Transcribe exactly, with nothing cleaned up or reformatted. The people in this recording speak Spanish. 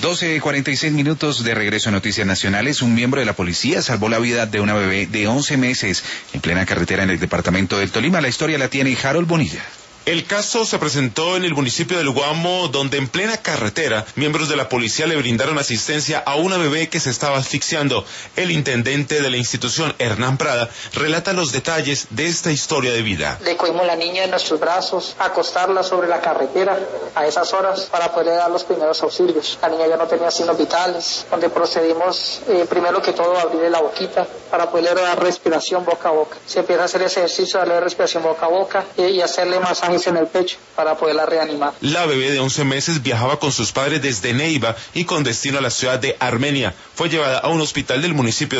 doce cuarenta y seis minutos de regreso a Noticias Nacionales. Un miembro de la policía salvó la vida de una bebé de once meses en plena carretera en el departamento del Tolima. La historia la tiene Harold Bonilla. El caso se presentó en el municipio del Guamo, donde en plena carretera, miembros de la policía le brindaron asistencia a una bebé que se estaba asfixiando. El intendente de la institución, Hernán Prada, relata los detalles de esta historia de vida. Le cogimos la niña en nuestros brazos, acostarla sobre la carretera a esas horas para poderle dar los primeros auxilios. La niña ya no tenía signos vitales, donde procedimos eh, primero que todo a abrirle la boquita para poderle dar respiración boca a boca. Se empieza a hacer ese ejercicio de darle respiración boca a boca eh, y hacerle masaje en el pecho para poderla reanimar. La bebé de once meses viajaba con sus padres desde Neiva y con destino a la ciudad de Armenia. Fue llevada a un hospital del municipio